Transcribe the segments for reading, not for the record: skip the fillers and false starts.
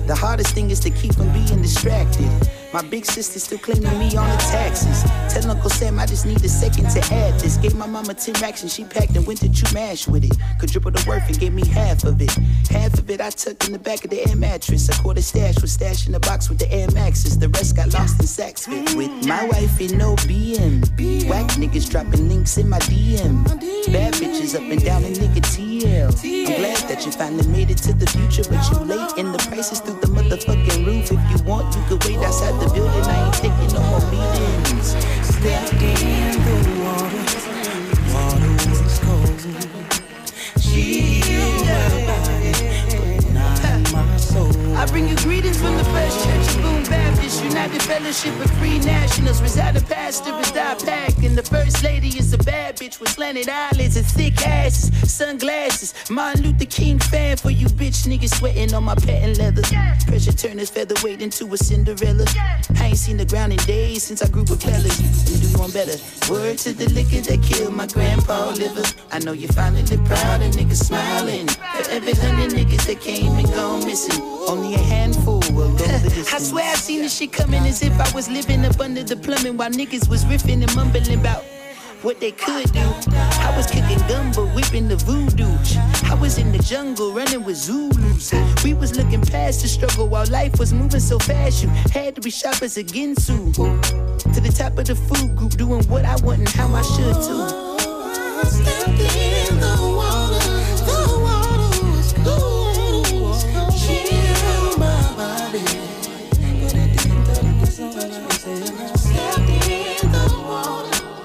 The hardest thing is to keep from being distracted. My big sister still claiming me on the taxes. Tell Uncle Sam I just need a second to add this. Gave my mama 10 racks and she packed and went to Chumash with it. Could triple the worth and gave me half of it. Half of it I tucked in the back of the air mattress. A quarter stash was stashed in the box with the Air Maxes. The rest got lost in Saks Fit. With my wife in no BM. Whack niggas dropping links in my DM. Bad bitches up and down in nigga TL. I'm glad that you finally made it to the future, but you late and the prices through the motherfucking roof. If you want, you could wait outside the building. I ain't taking no more meetings. Stepped in the water. Water was cold. She healed my body, but not my soul. I bring you greetings from the First Church of Boone Baptist, United Fellowship of Free Nationals. Residing pastor is die packed, and the First Lady is a bad bitch with slanted eyelids and thick asses, sunglasses. Martin Luther King fan for you bitch niggas sweating on my patent leather. Pressure turn his featherweight into a Cinderella. I ain't seen the ground in days since I grew with fellas. You do one better. Word to the liquor that killed my grandpa liver. I know you finally proud and niggas smiling. For every 100 niggas that came and gone missing, only a handful will go the distance. I swear I seen this shit coming as if I was living up under the plumbing while niggas was riffing and mumbling about what they could do. I was kicking gumbo, whipping the voodoo. I was in the jungle running with Zulus. We was looking past the struggle while life was moving so fast. You had to be sharp as a Ginsu. To the top of the food group, doing what I want and how I should too. Stepped in the water was cold. Chill my body, but it didn't tell me so much. Stepped in the water.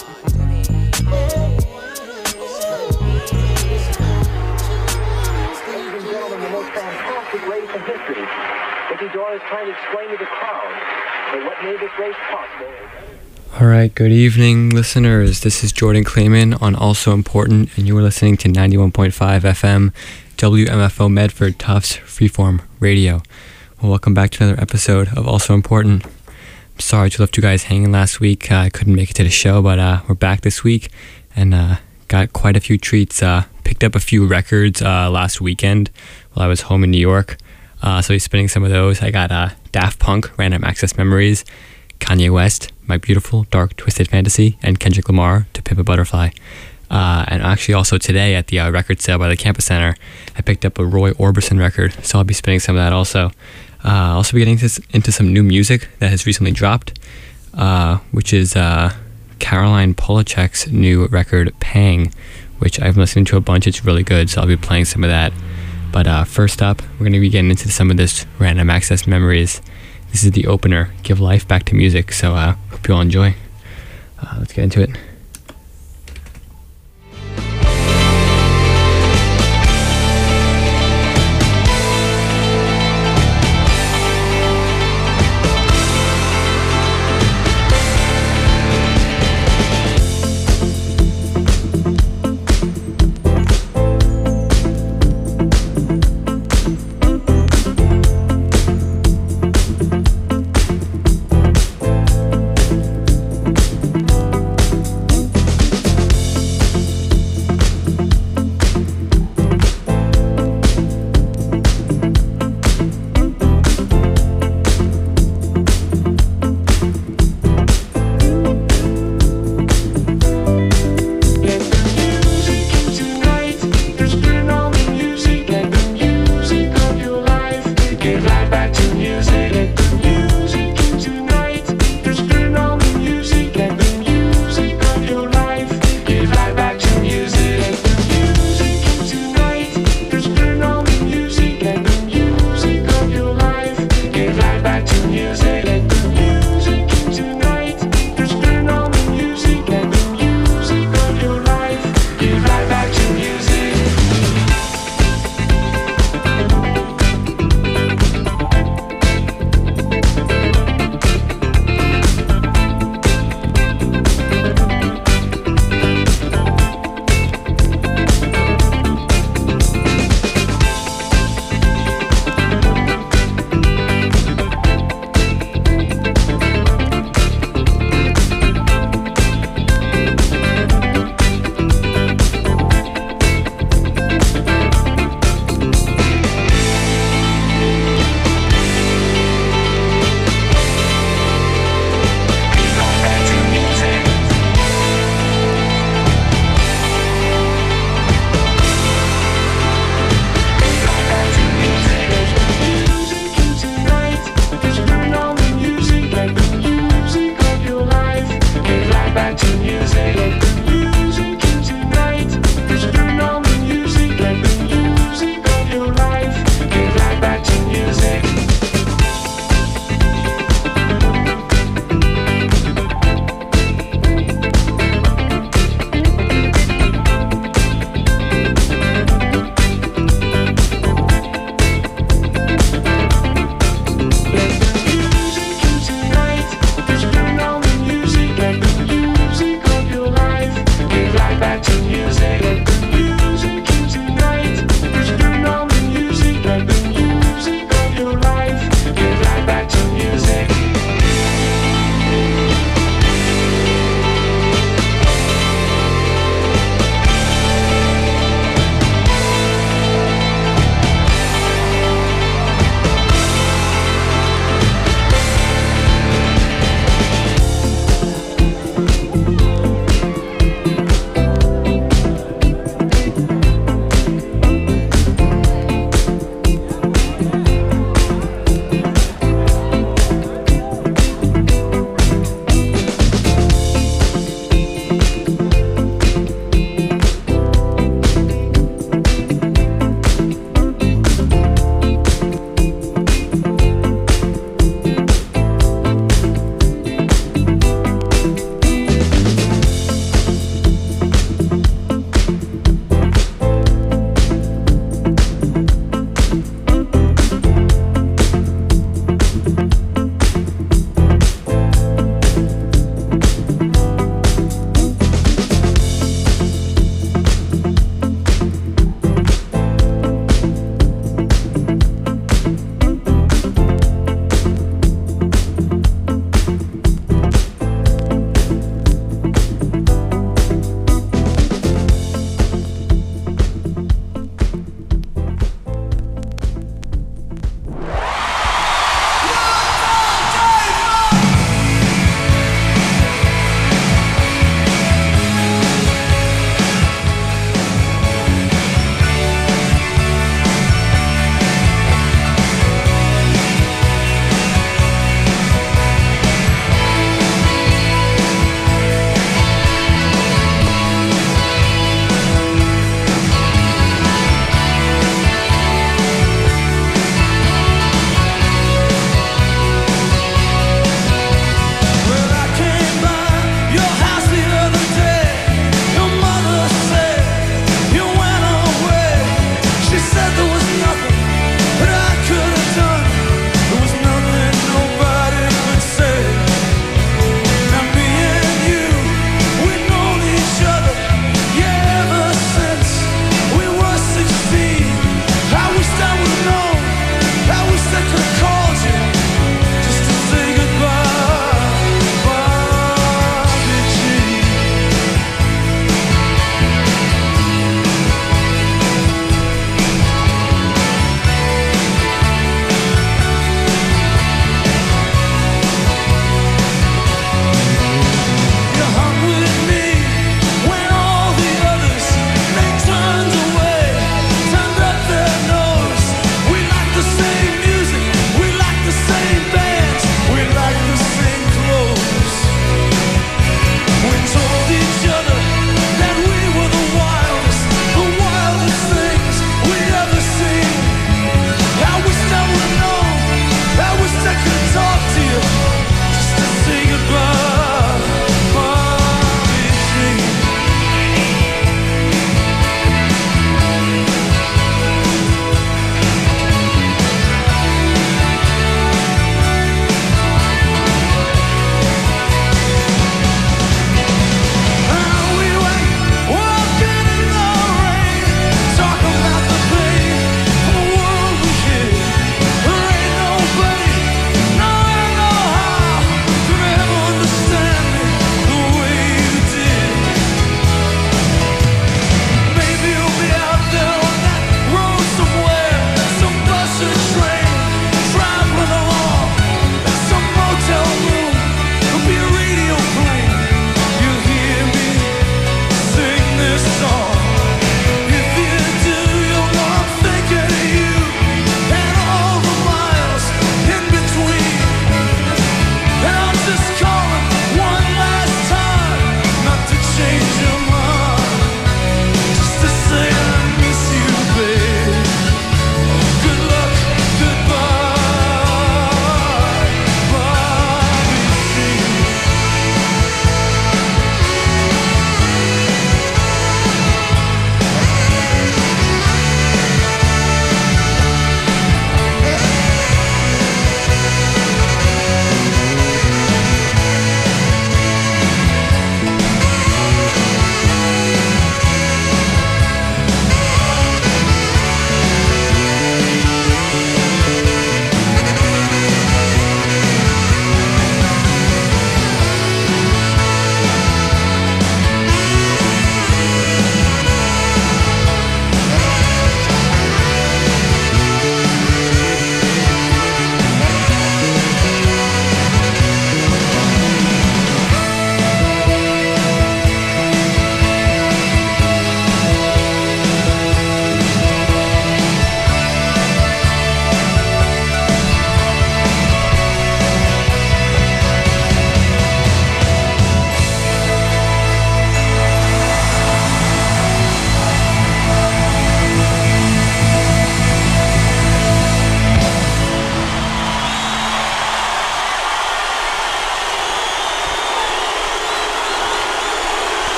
Race in history. Mickey Doyle is trying to explain to the crowd what made this race possible. All right, good evening, listeners. This is Jordan Clayman on Also Important, and you are listening to 91.5 FM WMFO Medford Tufts Freeform Radio. Well, welcome back to another episode of Also Important. I'm sorry to left you guys hanging last week. I couldn't make it to the show, but we're back this week and got quite a few treats. Picked up a few records last weekend while I was home in New York. So he's spinning some of those. I got Daft Punk, Random Access Memories, Kanye West, My Beautiful Dark Twisted Fantasy, and Kendrick Lamar, To Pimp a Butterfly. And actually also today at the record sale by the Campus Center, I picked up a Roy Orbison record, so I'll be spinning some of that also. I'll also be getting into some new music that has recently dropped, which is Caroline Polachek's new record, Pang, which I've been listening to a bunch. It's really good, so I'll be playing some of that. But first up, we're going to be getting into some of this Random Access Memories. This is the opener, Give Life Back to Music, so hope you all enjoy. Let's get into it.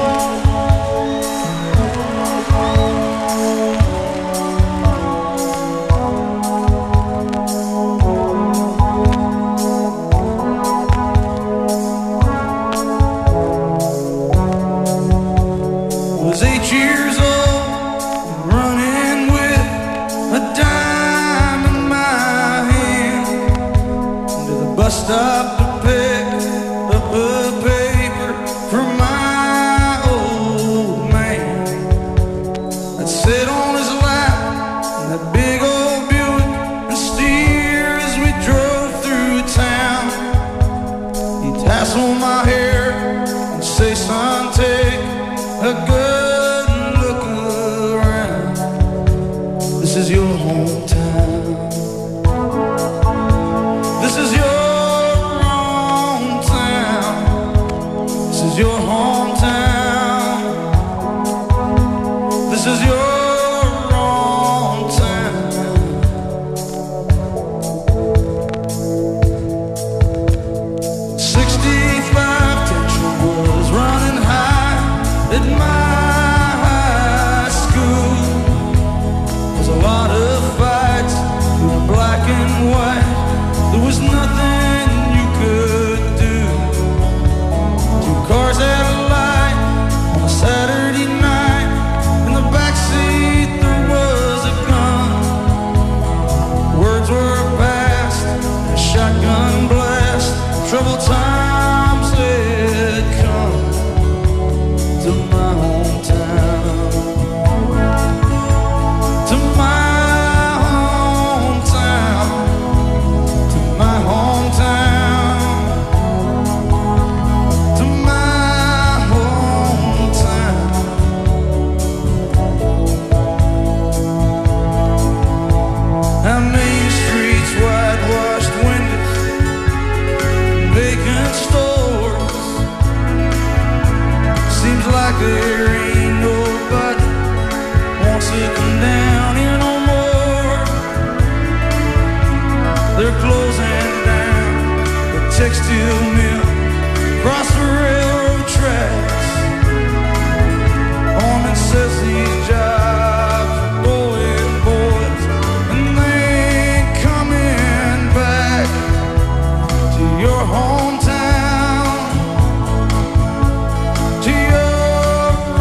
To your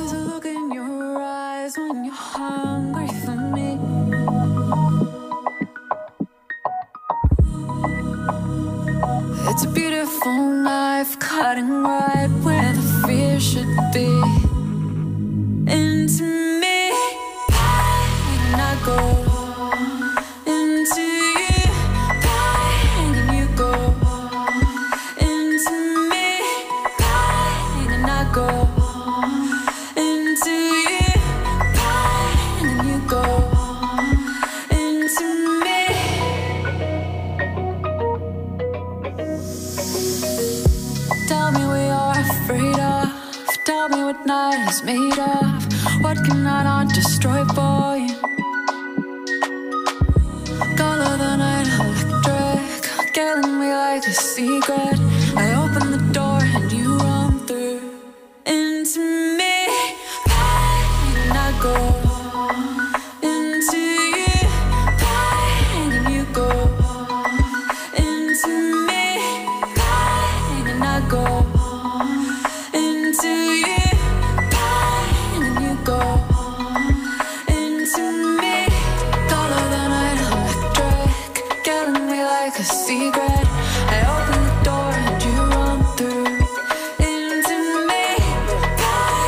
There's a look in your eyes when you're hungry for me. It's a beautiful knife cutting right where the fear should be. Into me, and I go into you, and you go into me, and I go into you, and you go into me. Tell me what you're afraid of. Tell me what night is made of. What can I not destroy for you? Color the night electric, killing me like a secret. I open the door and you run through into me, and I go into you, and you go into me, and I go into you, and you go into me. Color the night electric, killing me like a secret. I open the door and you run through into me,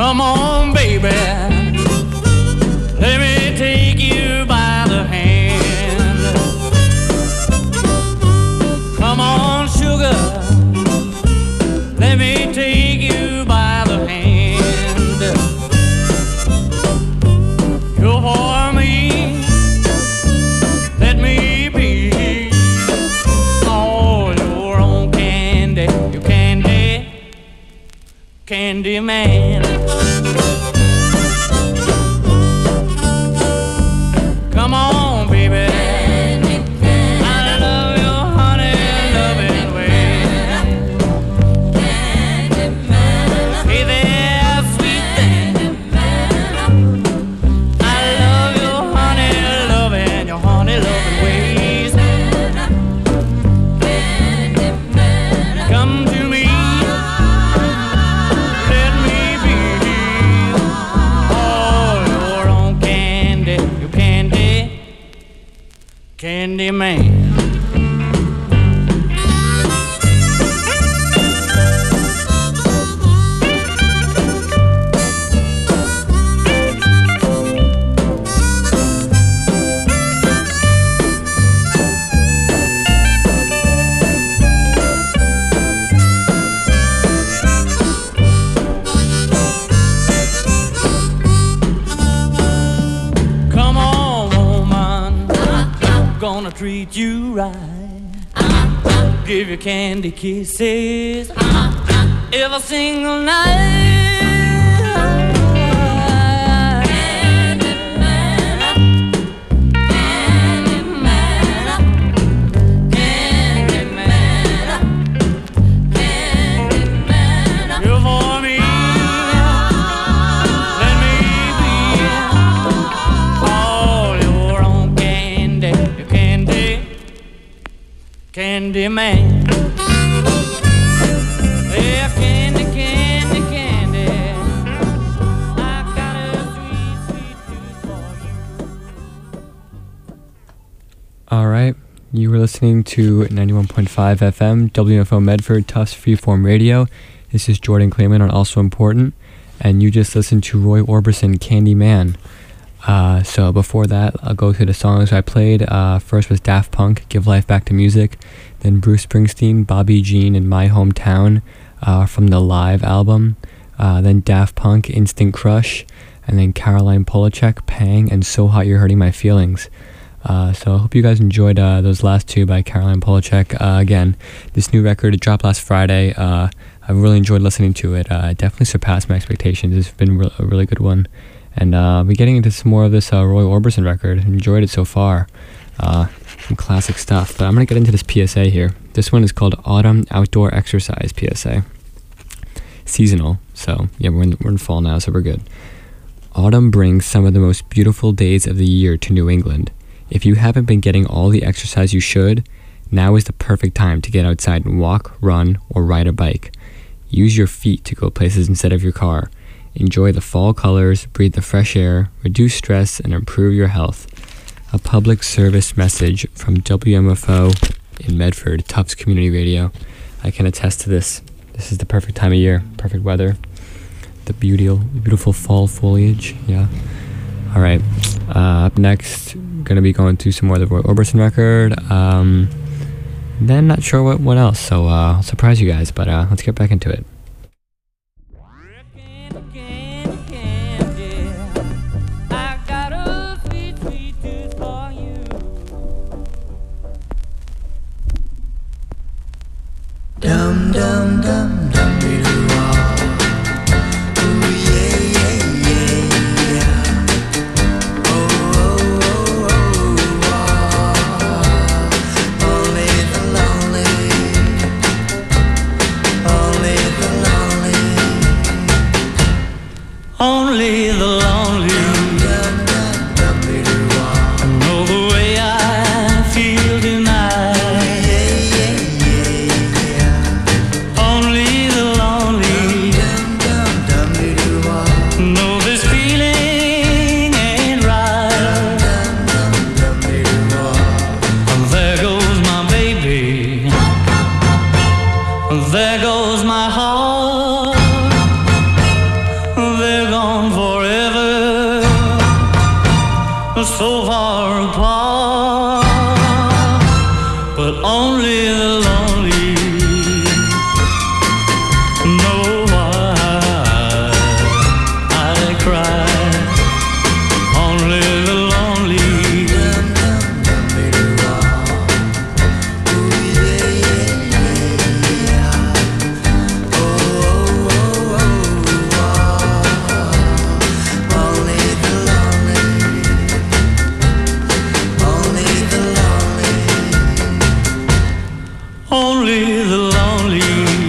Come on, baby, let me take you by the hand. Come on, sugar, let me take you by the hand. You're for me, let me be all your own candy, you candy man. Come on, baby. I love your honey loving way. Hey there, sweet thing. I love your honey loving ways. Come to me, let me be all your own candy, you candy man. Come on, woman, gonna treat you right. Give you candy kisses every single night. Candy man, candy man, candy man, candy man. You're for me, let me be all your own candy, you candy man. Yeah, candy, candy, candy. I got a sweet, sweet tooth for you. All right, you were listening to 91.5 FM, WFO Medford, Tufts Freeform Radio. This is Jordan Clayman on Also Important, and you just listened to Roy Orbison, Candy Man. So before that, I'll go through the songs I played. First was Daft Punk, Give Life Back to Music. Then Bruce Springsteen, Bobby Jean, and My Hometown from the Live album. Then Daft Punk, Instant Crush. And then Caroline Polachek, Pang, and So Hot You're Hurting My Feelings. So I hope you guys enjoyed those last two by Caroline Polachek. Again, this new record, it dropped last Friday. I've really enjoyed listening to it. It definitely surpassed my expectations. It's been a really good one. And I'll be getting into some more of this Roy Orbison record. Enjoyed it so far. Some classic stuff. But I'm going to get into this PSA here. This one is called Autumn Outdoor Exercise PSA. Seasonal. So, yeah, we're in fall now, so we're good. Autumn brings some of the most beautiful days of the year to New England. If you haven't been getting all the exercise you should, now is the perfect time to get outside and walk, run, or ride a bike. Use your feet to go places instead of your car. Enjoy the fall colors, breathe the fresh air, reduce stress, and improve your health. A public service message from WMFO in Medford, Tufts Community Radio. I can attest to this. This is the perfect time of year, perfect weather, the beautiful fall foliage. Yeah. All right. Up next, going to be going through some more of the Roy Orbison record. Then not sure what else, so I'll surprise you guys, but let's get back into it. Dum dum dum dum doo ooh yeah yeah yeah yeah. Oh only the lonely, only the lonely. so far apart, but only the lonely know why I cry. Only the lonely. Only the lonely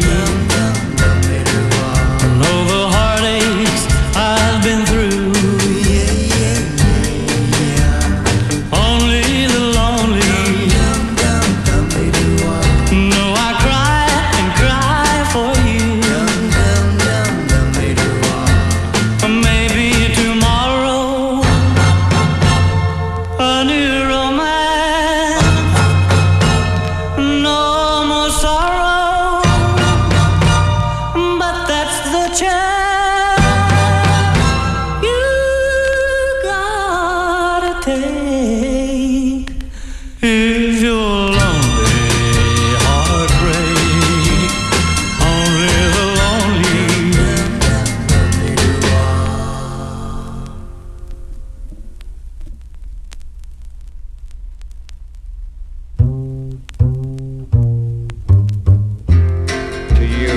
know the heartaches I've been through. Only the lonely know I cry and cry for you. Maybe tomorrow a new romance. No more sorrow, but that's the chance you gotta take. If you're lonely, heartbreak, only the lonely. To you,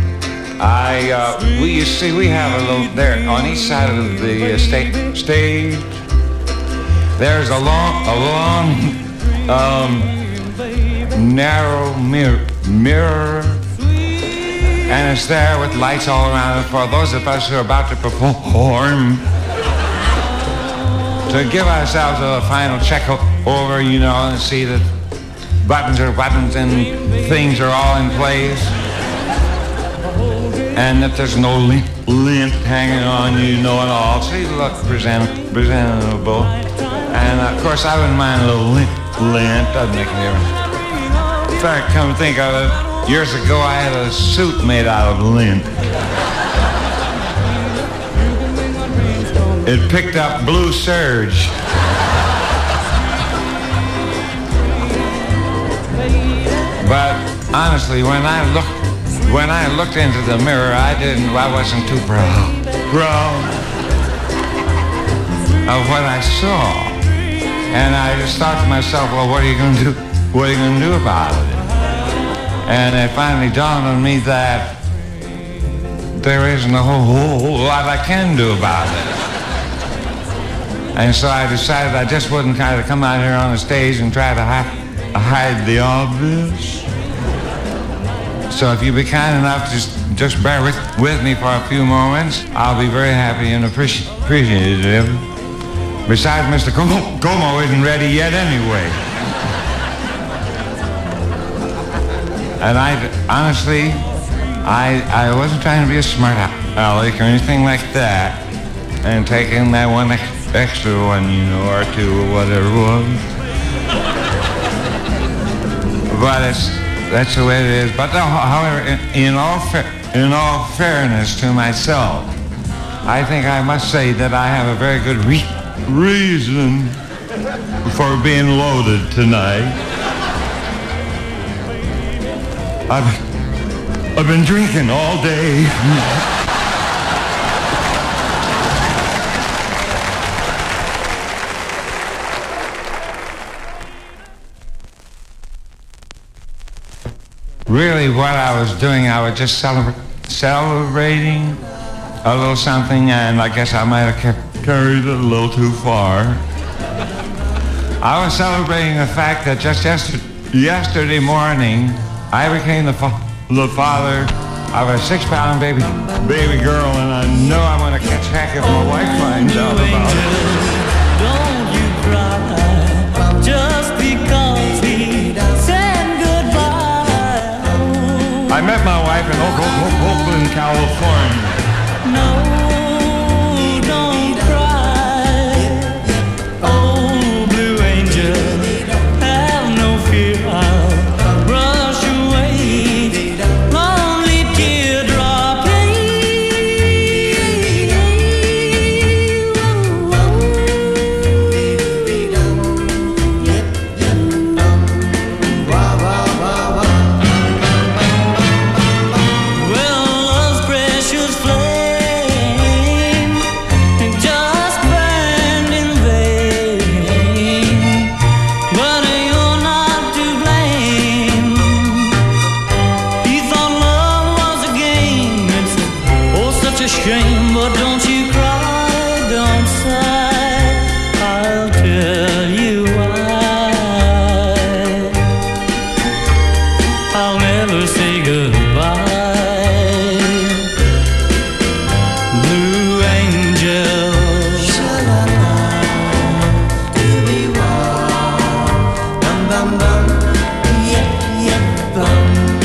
you see, we have a little, there, on each side of the stage, there's a long, narrow mirror, and it's there with lights all around it for those of us who are about to perform, to give ourselves a final check over, you know, and see that buttons are buttons and things are all in place, and that there's no lint hanging on you, know it all, so you look presentable. And of course, I wouldn't mind a little lint, doesn't make any difference. In fact, come to think of it, years ago I had a suit made out of lint. It picked up blue serge. But honestly, when I looked into the mirror, I wasn't too proud of what I saw. And I just thought to myself, well, what are you going to do? What are you going to do about it? And it finally dawned on me that there isn't a whole lot I can do about it. And so I decided I just wouldn't kind of come out here on the stage and try to hide the obvious. So if you'd be kind enough to just bear with me for a few moments, I'll be very happy and appreciative. Besides, Mr. Como isn't ready yet anyway. And honestly, I wasn't trying to be a smart aleck or anything like that, and taking that one extra one, you know, or two or whatever it was. But that's the way it is. But however, in all fairness to myself, I think I must say that I have a very good reason for being loaded tonight. I've been drinking all day. Really, what I was doing, I was just celebrating a little something, and I guess I might have carried it a little too far. I was celebrating the fact that just yesterday morning, I became the father of a 6-pound baby girl, and I know I'm going to catch heck if my wife finds out about it. Don't you cry just because he said goodbye. I met my wife in Oakland, California. No, don't cry. Oh, Blue Angel, have no fear. I'll brush away lonely teardrop pain. shame, but don't you cry, don't sigh. I'll tell you why. I'll never say goodbye. Blue angel, sha-la-la, doo-dee-wah, bum-bum-bum, yep-yep-bum.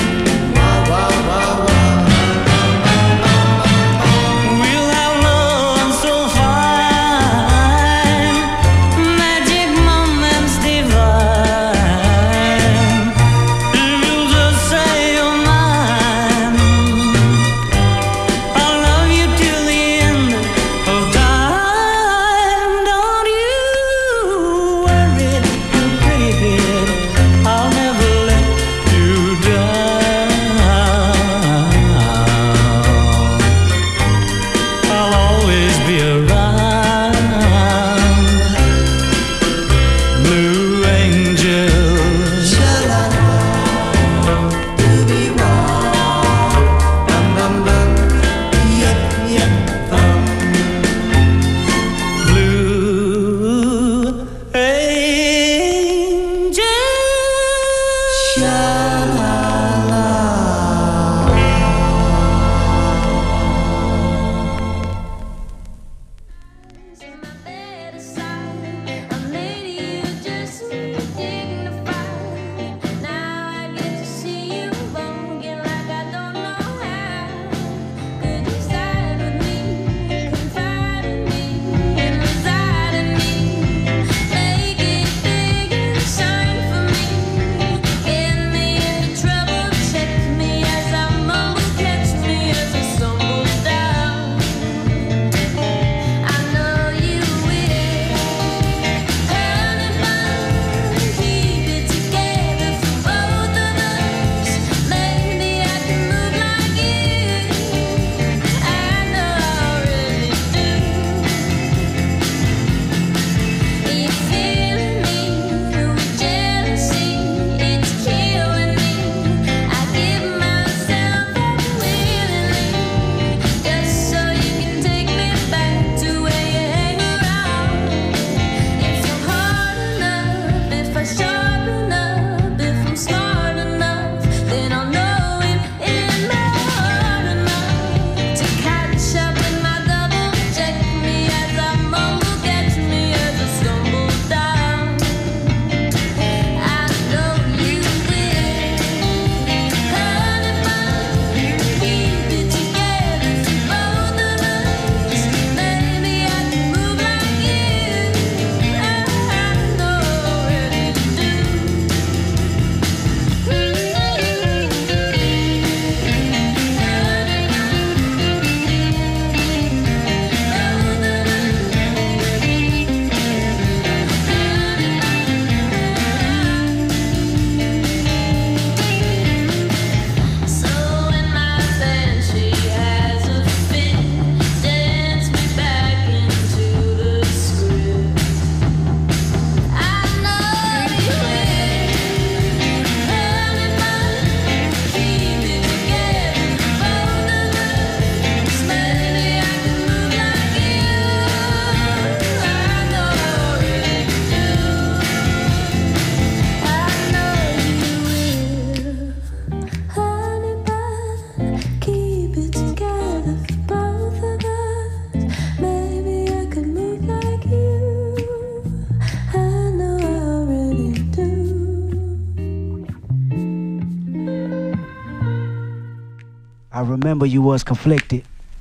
I remember you was conflicted,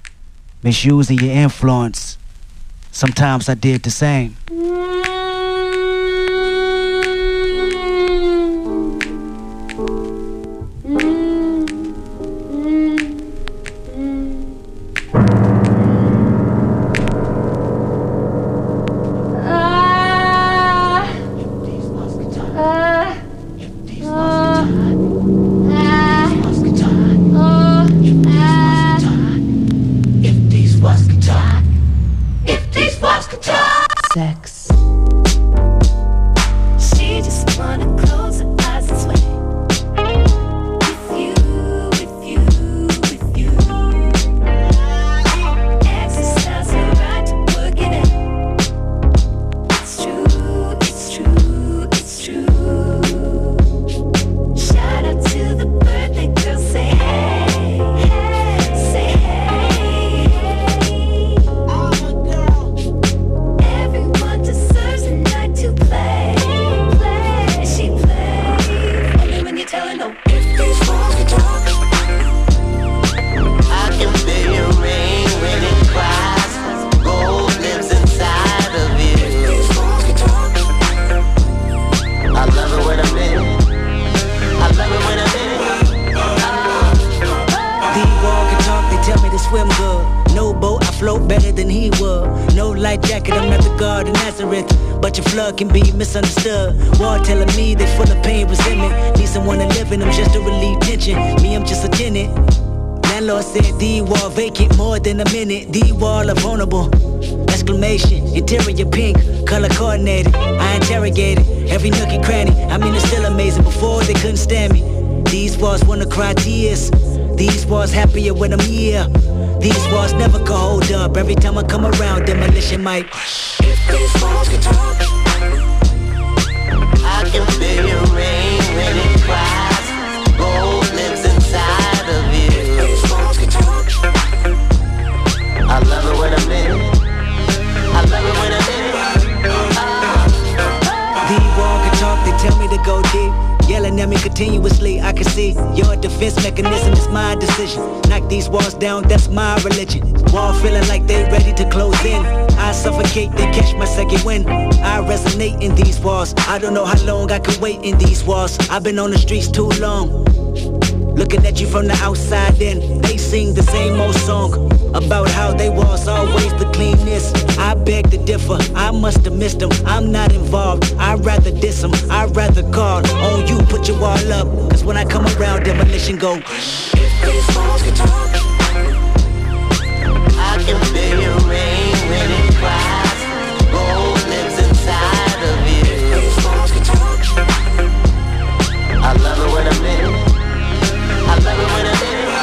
misusing your influence. Sometimes I did the same. Sex. She just wanna close her eyes and sway. With you, with you, with you. light jacket, I'm not the God of Nazareth. But your flood can be misunderstood. War telling me they full of pain, resentment. Need someone to live in them just to relieve tension. Me, I'm just a tenant. Landlord said the wall vacant more than a minute. The wall are vulnerable. Exclamation, interior pink, color coordinated. I interrogated every nook and cranny. I mean, it's still amazing. Before they couldn't stand me. These walls wanna cry tears. These walls happier when I'm here. These walls never can hold up. Every time I come around, demolition might. If these walls could talk, I can feel your rain when it cries. Gold lives inside of you. If these walls could talk, I love it when I'm in it. I love it when I'm in it. The wall can talk, they tell me to go deep. Yelling at me continuously, I can see your defense mechanism is my decision. Knock these walls down, that's my religion. Wall feeling like they ready to close in. I suffocate, then catch my second wind. I resonate in these walls. I don't know how long I can wait in these walls. I've been on the streets too long. Looking at you from the outside in, they sing the same old song about how they was always the cleanest. I beg to differ, I must have missed them. I'm not involved, I'd rather diss them. I'd rather call on you, put your wall up. Cause when I come around, demolition go. If these walls could talk, I can feel your rain when it cries. Gold lives inside of you. If these walls could talk, I love it when I'm in it. I love it when I'm in it.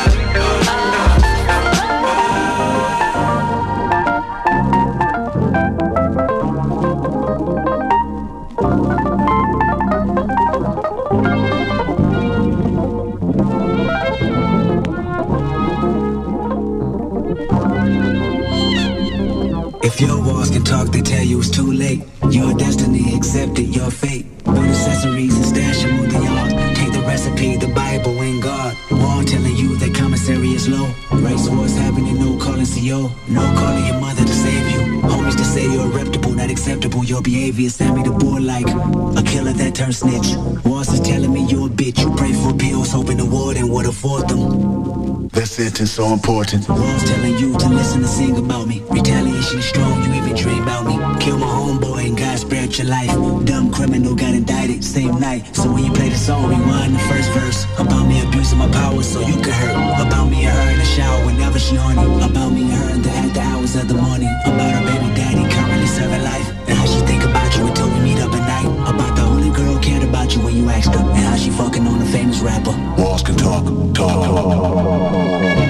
If your walls can talk, they tell you it's too late. Your destiny accepted, your fate. Put accessories and stash them on the yard. Take the recipe, the Bible and God. Wall telling you that commissary is low. Race wars happening, no calling CO. No calling your mother to save you. Homies to say you're reputable, not acceptable. Your behavior sent me to bull like a killer that turned snitch. Walls is telling me you a bitch. You pray for pills, hoping the warden would afford them. That sentence so important. Walls telling you to listen and sing about me. Retaliation is strong, you even dream about me. Kill my homeboy and God spared your life. Dumb criminal got indicted same night. So when you play the song, rewind the first verse. About me abusing my power so you can hurt. About me and her in the shower whenever she horny. About me and her in the after hours of the morning. About her baby daddy currently serving life. And how she think about you until we meet up at night. About the only girl cared about you when you asked her. And how she fucking on a famous rapper. Walls can talk, talk.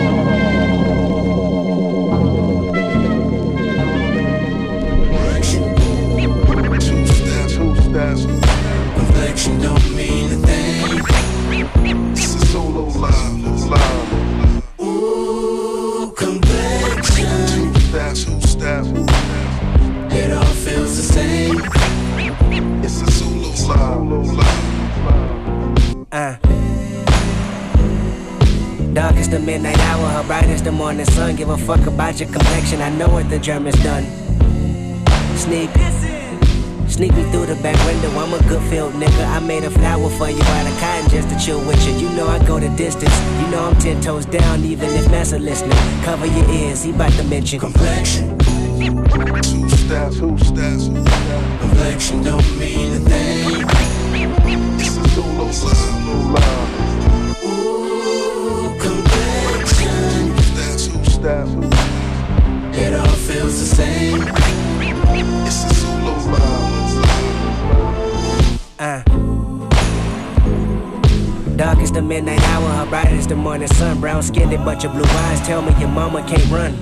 Complexion don't mean a thing. It's a solo live. Ooh, complexion. Two-step. It all feels the same. It's a solo live. Dark is the midnight hour, her bright is the morning sun. Give a fuck about your complexion, I know what the German's done. Sneak me through the back window, I'm a good field nigga. I made a flower for you out of cotton just to chill with you. You know I go the distance, you know I'm 10 toes down even if Massa listening. Cover your ears, he bout to mention complexion. Two-step. Complexion don't mean a thing. It's a solo live. Ooh, complexion. Two-step. It all feels the same. It's a solo live. Dark is the midnight hour, her bright is the morning sun. Brown skinned but your blue eyes tell me your mama can't run.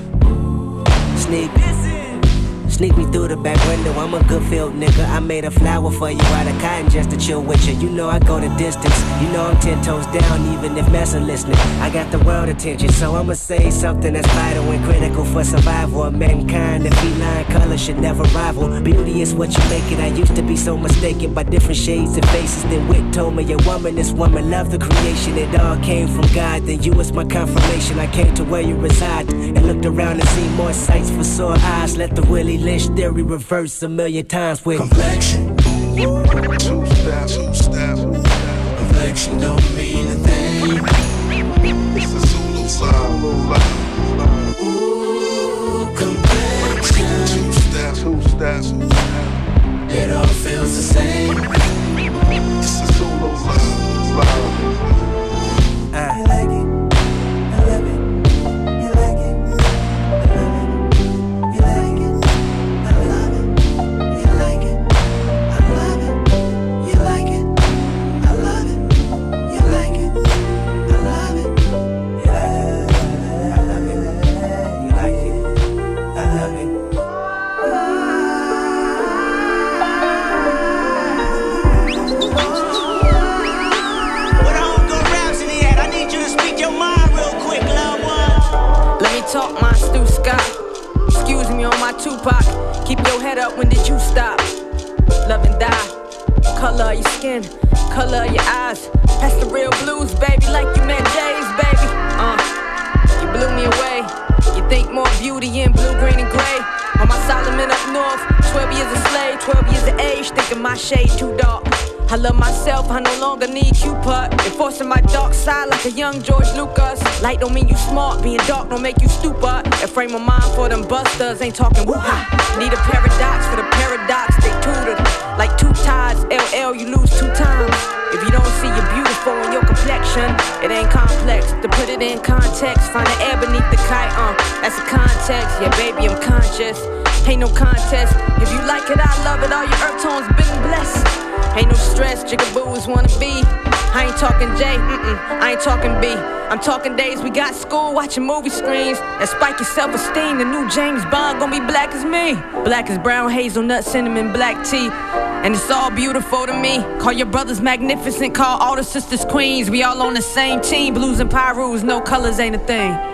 Sneak me through the back window, I'm a good field nigga. I made a flower for you out of cotton just to chill with you. You know I go the distance, you know I'm 10 toes down even if Massa listening. I got the world attention, so I'ma say something that's vital and critical for survival of mankind. The feline color should never rival. Beauty is what you make it. I used to be so mistaken by different shades and faces. Then Wit told me a woman, this woman loved the creation. It all came from God, then you was my confirmation. I came to where you reside and looked around and seen more sights for sore eyes. Let the Willie Lynch theory reverse a million times with complexion. Two-step. Complexion don't mean a thing. It's a solo live. Ooh, complexion. Tupac. Keep your head up, when did you stop? Love and die. Color of your skin, color of your eyes. Pass the real blues, baby, like you met Jay's, baby. You blew me away. You think more beauty in blue, green, and gray. On my Solomon up north, 12 years a slave, 12 years of age, thinking my shade too dark. I love myself, I no longer need Cupid. Enforcing my dark side like a young George Lucas. Light don't mean you smart, being dark don't make you stupid. A frame of mind for them busters, ain't talking woo-ha. Need a paradox for the paradox, they tutored. Like two tides, LL, you lose 2 times. If you don't see you're beautiful in your complexion, it ain't complex. To put it in context, find the air beneath the kite, that's a context. Yeah, baby, I'm conscious. Ain't no contest. If you like it, I love it. All your earth tones been blessed. Ain't no stress, jigaboos wanna be. I ain't talking J, I ain't talking B. I'm talking days we got school, watching movie screens. That spike your self-esteem, the new James Bond gon' be black as me. Black as brown, hazelnut, cinnamon, black tea. And it's all beautiful to me. Call your brothers magnificent, call all the sisters queens. We all on the same team, blues and pyrus, no colors ain't a thing.